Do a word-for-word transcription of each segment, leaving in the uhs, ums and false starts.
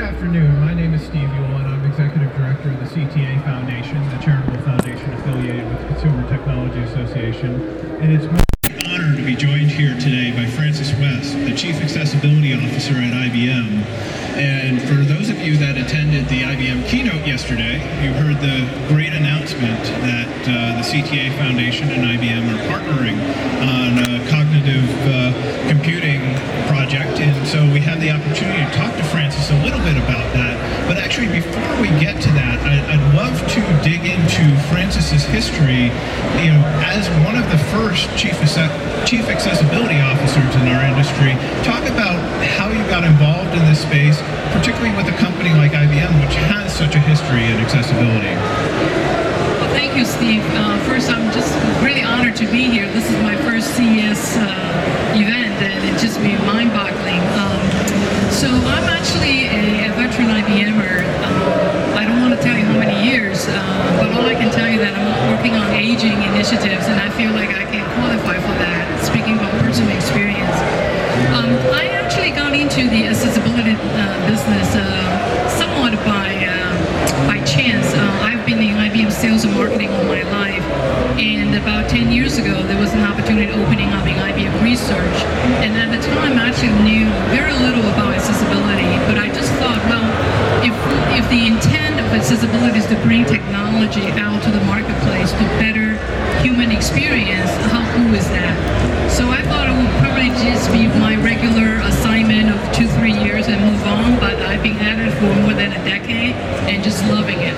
Good afternoon. My name is Steve Yule, and I'm Executive Director of the C T A Foundation, the charitable foundation affiliated with the Consumer Technology Association. And it's my honor to be joined here today by Francis West, the Chief Accessibility Officer at I B M. And for those of you that attended the I B M keynote yesterday, you heard the great announcement that uh, the C T A Foundation and I B M are partnering on a cognitive uh, computing project. And so we had the opportunity to talk to Francis a little bit about that. But actually, before we get to that, I, I'd love to dig into Francis's history, you know, as one of the first chief, chief accessibility officers in our industry. Talk about how you got involved in this space, particularly with a company like I B M, which has such a history in accessibility. Well, thank you, Steve. Uh, first, I'm just really honored to be here. This is my first C E S uh, event, and it's just been mind-boggling. Um, so I'm actually a, a veteran I B M-er. Uh, I don't want to tell you how many years, uh, but all I can tell you that I'm working on aging initiatives, and I feel like I can qualify for that, speaking from personal experience. Um, I actually got into the accessibility uh, business uh, somewhat by uh, by chance. Uh, I've been in I B M sales and marketing all my life, and about ten years ago there was an opportunity opening up in I B M research, and at the time I actually knew very little about accessibility, but I just thought, well, if, if the intent of accessibility is to bring technology out to the marketplace to better human experience, how cool is that? So I thought it would probably just be my regular assignment of two, three years and move on, but I've been at it for more than a decade and just loving it.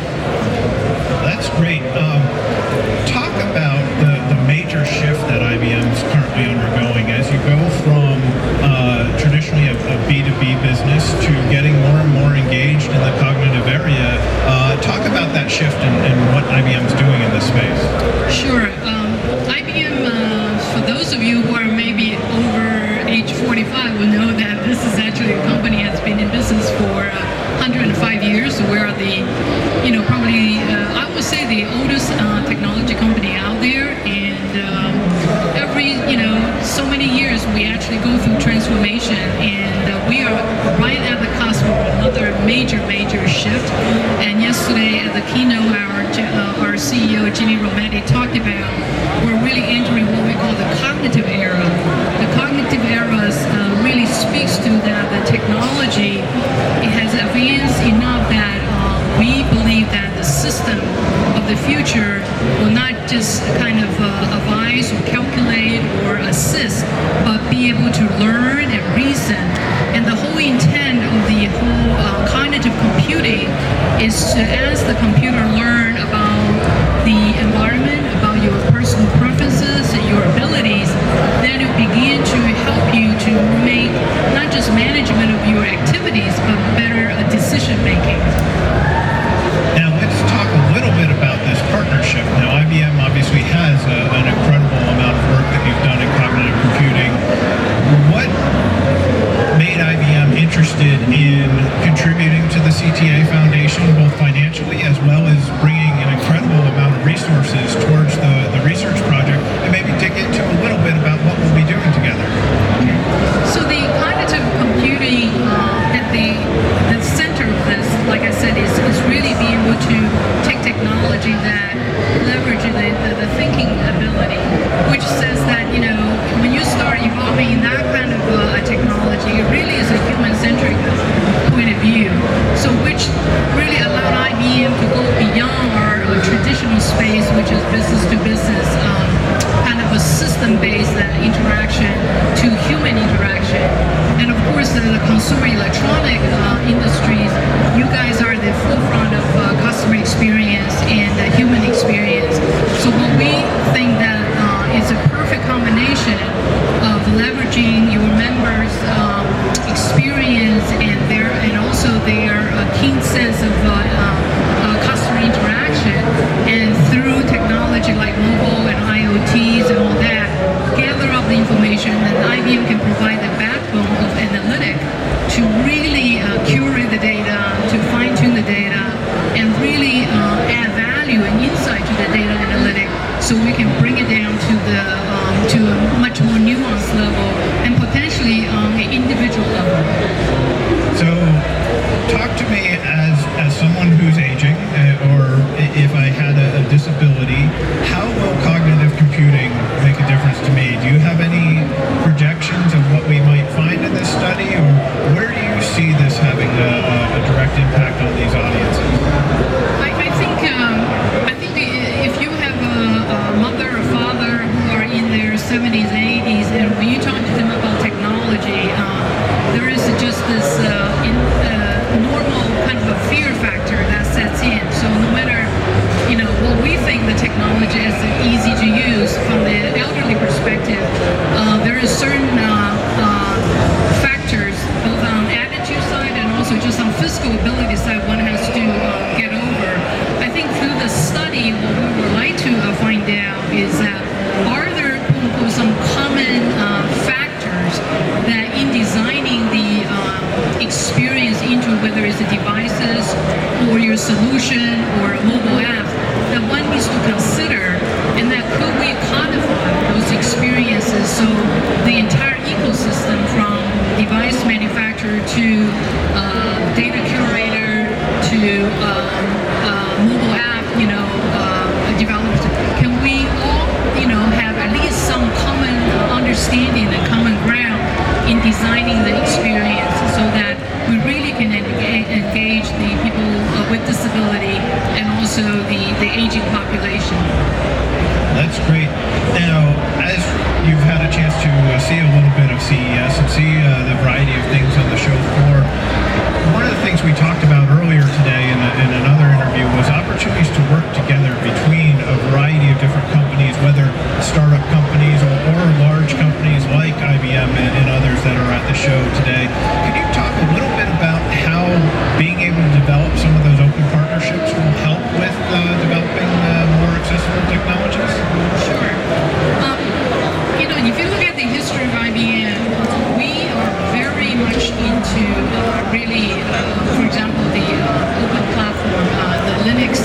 That's great. Um, talk about the, the major shift that I B M is currently undergoing as you go from uh, traditionally a, a B two B business to getting more and more engaged in the cognitive area. Uh, talk about that shift and, and what I B M is doing in this space. Sure. Um, I B M, uh, for those of you who are maybe over age forty-five, will know that this is actually a company that's been in business for uh, one hundred five years. So we're the, you know, probably, uh, I would say the oldest uh, technology company out there. And um, every, you know, so many years we actually go through transformation. And uh, we are right at the cusp of another major, major shift. And yesterday at the keynote, our, uh, our C E O, Ginni Rometty, talked about we're really entering what we call the cognitive era. The cognitive era uh, really speaks to that the technology it has advanced enough that uh, we believe that the system of the future will not just kind of uh, advise or calculate or assist, but be able to learn and reason. And the whole intent of the whole uh, cognitive computing is to, as the computer learn about the environment, about your personal preferences and your abilities, then it begin to help you to make not just management of your activities, but better uh, decision making. Now let's talk a little bit about this partnership. Now I B M obviously has a, an incredible amount of work that you've done in cognitive computing. What made I B M interested in contributing to the C T A Foundation, both financially as well as bringing an incredible amount of resources towards the, the research project, and maybe dig into a little bit about what we'll be doing together? Okay. So the cognitive computing uh, at the, the center of this, like I said, is, is really being able to take technology that leverages the, the, the thinking ability, which says that, you know, when you start evolving in that kind of uh, technology, it really is a human-centric point of view. So which really allowed I B M to go beyond our uh, traditional space, which is business-to-business, um, kind of a system-based uh, interaction to human interaction. And of course, the, the consumer electronic uh, industries, you guys are the forefront of uh, customer experience and uh, human experience. So what we think that uh, is a perfect combination of leveraging your members' um, experience and their and also their uh, keen sense of uh, uh, customer interaction, and through technology like mobile and I O Ts and all that, gather up the information, and I B M can provide the backbone of analytic to really uh, curate the data, to fine-tune the data, and really uh, add value and insight to the data analytic, so we can bring it down to the um, to a much more nuanced level and potentially um, an individual level. So talk to technology as easy to use. From the elderly perspective, uh, there is certain uh, uh, factors, both on attitude side and also just on physical ability side, one has to uh, get over. I think through the study, what we would like to uh, find out is that are there some common uh, factors that in designing the uh, experience into whether it's the devices or your solution or a mobile app that one needs to consider, and that could we codify those experiences so the entire ecosystem from device manufacturer to uh, data curator to um, uh, mobile app, you know, uh, developers, can we all, you know, have at least some common understanding and common ground in designing the experience so that we really can engage, engage the people uh, with disability and also the, the aging population. That's great. Now, as you've had a chance to uh, see a little bit of C E S and see uh, the variety of things on the show floor, one of the things we talked about earlier today in, a, in another interview was opportunities to work together between a variety of different companies, whether startup companies or, or large companies like I B M and, and others that are at the show today. Can you talk a little bit about how being able to develop some of those open partnerships will help with uh, developing uh, more accessible technologies? Sure. Um, you know, if you look at the history of I B M, we are very much into uh, really, uh, for example, the uh, open platform, uh, the Linux.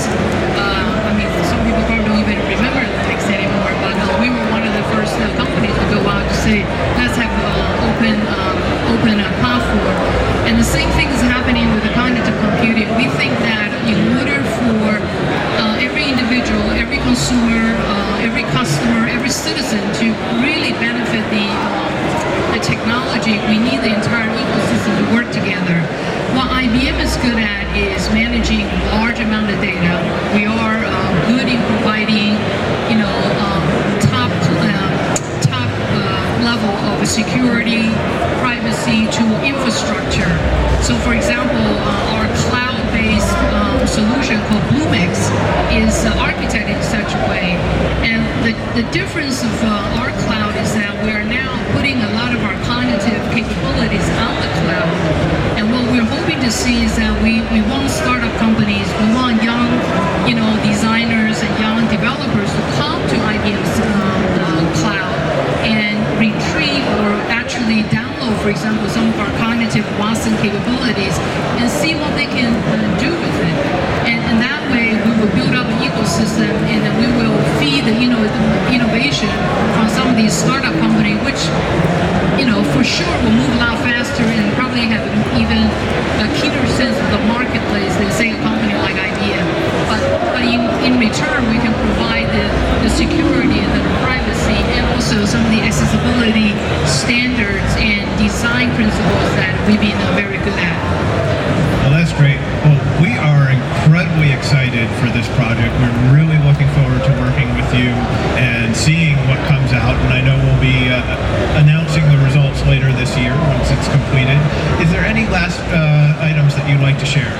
Uh, I mean, some people probably don't even remember Linux anymore, but uh, we were one of the first uh, companies to go out to say, let's have uh, open, um, open uh, platform. And the same thing is happening with the cognitive computing. We think that in order for uh, every individual, every consumer, uh, every customer, every citizen to really benefit the uh, the technology, we need the entire ecosystem to work together. What I B M is good at is managing large amount of data. We are uh, good in providing, you know, um, top uh, top uh, level of security, privacy to infrastructure. So, for example, uh, our cloud-based um, solution called Bluemix is uh, architected in such a way, and the the difference of uh, our cloud is that we are now putting a lot of our cognitive capabilities on the cloud. And what we're hoping to see is that we, we want startup companies, we want young, you know, designers and young developers to come to I B M's um, uh, cloud and retrieve or actually download, for example, some of our cognitive Watson capabilities and see what they can uh, do with it. And, and that way we will build up an ecosystem and then we will feed the, you know, the innovation from some of these startup companies, which, you know, for sure will move a lot faster and probably have even a keener sense of the marketplace than, say, a company like I B M. But, but in, in return, we can provide the, the security and the privacy and also some of the accessibility standards and design principles that we've been uh, very good at. Well, that's great. Well, we are incredibly excited for this project. We're really looking forward to working with you and seeing what comes out. And I know we'll be uh, announcing the results later this year once it's completed. Is there any last uh, items that you'd like to share?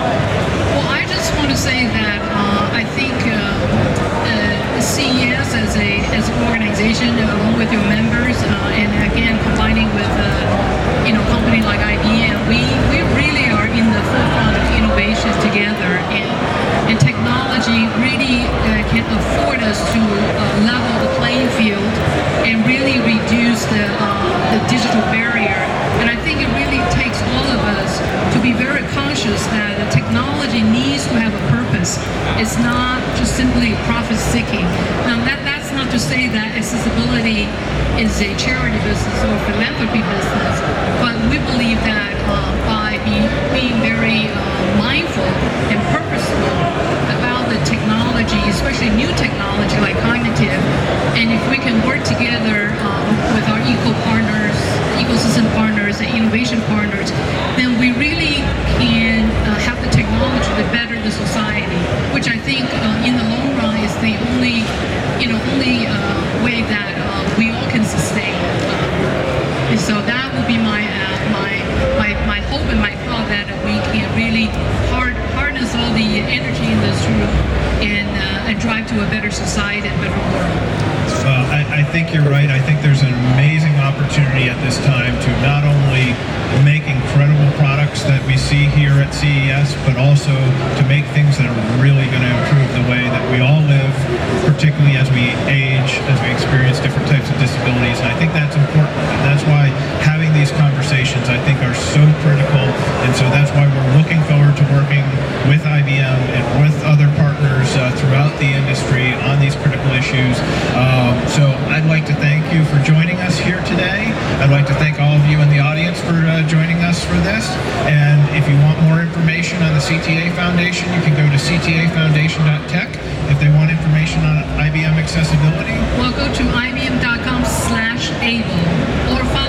Well, I just want to say that uh, I think uh, uh, C E S as a as an organization, along with your members, uh, and again combining with uh, you know company like I B M, we we really are in the forefront of innovation together, and and technology really uh, can afford us to uh, level the playing field and really reduce the uh, the digital barrier. And I think it really takes all of us to be very conscious that the technology needs to have a purpose. It's not just simply profit-seeking. Now, that, that's not to say that accessibility is a charity business or philanthropy business, but we believe that uh, by be, being very uh, mindful and purposeful about the technology, especially new technology like cognitive, and if we can work together um, with our eco partners, ecosystem partners, and innovation partners, then we really can uh, have the technology to better the society, which I think uh, in the long run is the only, you know, only uh, way that uh, we all can sustain. Uh, and so that would be my, uh, my my my hope and my thought that we can really hard, harness all the energy in this room and, uh, and drive to a better society and better world. Uh, I, I think you're right. I think there's an amazing opportunity at this time to not only make incredible products that we see here at C E S, but also to make things that are really going to improve the way that we all live, particularly as we age, as we experience different types of disabilities. And I think that's important. And that's why having these conversations, I think, are so critical. And so that's why we're looking forward to working with I B M and with other partners uh, throughout the industry on these critical issues. Um, so I'd like to thank you for joining us here today. I'd like to thank all of you in the audience for uh, joining us for this. And if you want more information on the C T A Foundation, you can go to c t a foundation dot tech. If they want information on I B M accessibility, Well, go to I B M dot com slash able or follow